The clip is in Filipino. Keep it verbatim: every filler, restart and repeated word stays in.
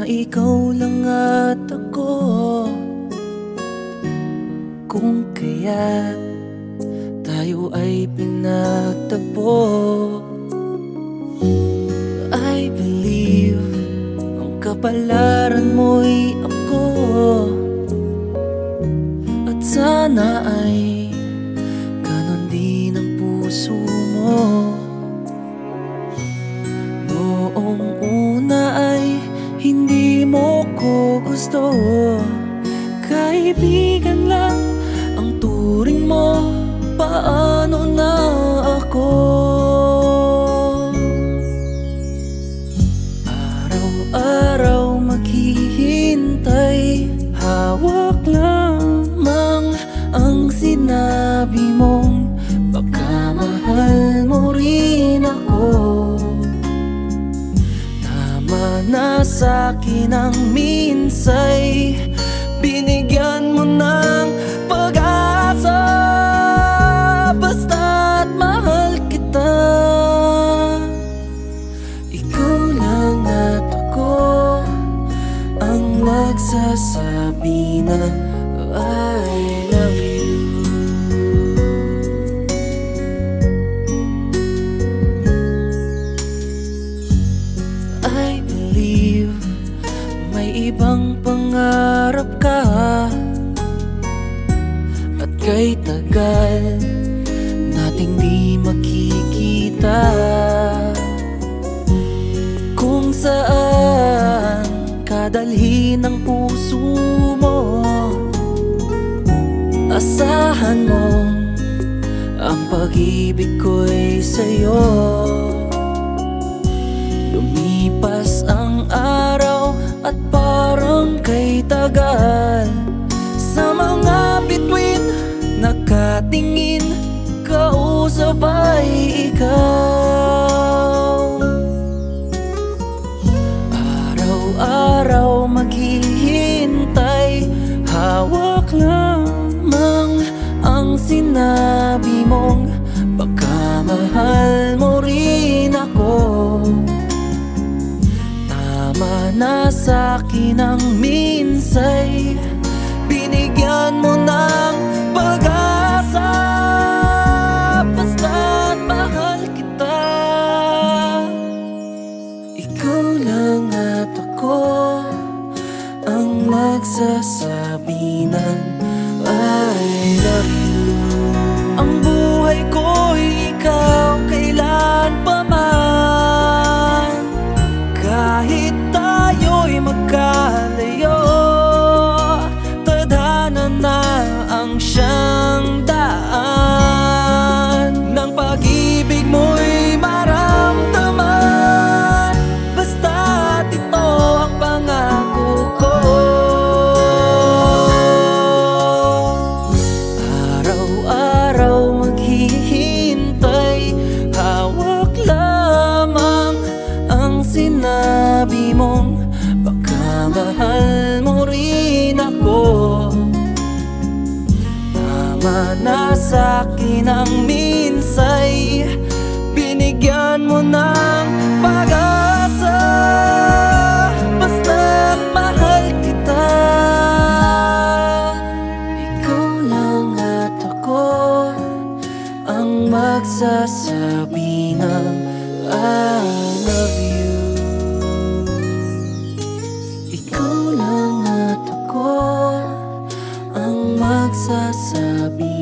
ikaw lang at ako. Kung kaya't tayo ay pinagtagpo, I believe ang kapalaran mo'y ako. At sana ay ganon din ang puso mo. Noong una ay hindi mo ko gusto, kaibigan lang ang turing mo. Paano na ako? Araw-araw maghihintay, hawak lamang ang sinabi mong baka mahal mo rin ako. Tama na sa'kin ang minsay, binigyan mo ng pag-asa. Basta't mahal kita, ikaw lang at ako ang magsasabi ng I love you. I believe may ibang pangarap ka, at kay tagal nating di makikita. Kung saan kadalhin ang puso mo, asahan mo ang pag-ibig ko'y sa'yo. Lumipas ang araw at parang kay tagal, sa mga bituin nakatingin, kausap ay ikaw. Araw-araw maghihintay, hawak lamang ang sinabi mong baka mahal mo rin ako. Tama na sa'kin ang minsay, binigyan mo ng pag-asa. Basta't mahal kita, ikaw lang at ako ang magsasabi ng I love you. Ang buhay ko'y ikaw kailan pa man, kahit tayo'y magkalayo. Tadhana na ang siyang daan ng pag-ibig mo'y maramdaman. Basta't ito ang pangako ko. Araw-araw maghihintay, hawak lamang ang sinabi mong baka mahal mo rin ako. Tama na sa'kin ang minsay, binigyan mo ng pag-asa. Basta't mahal kita, ikaw lang at ako ang magsasabi ng I love you. Ikaw lang at ako ang magsasabi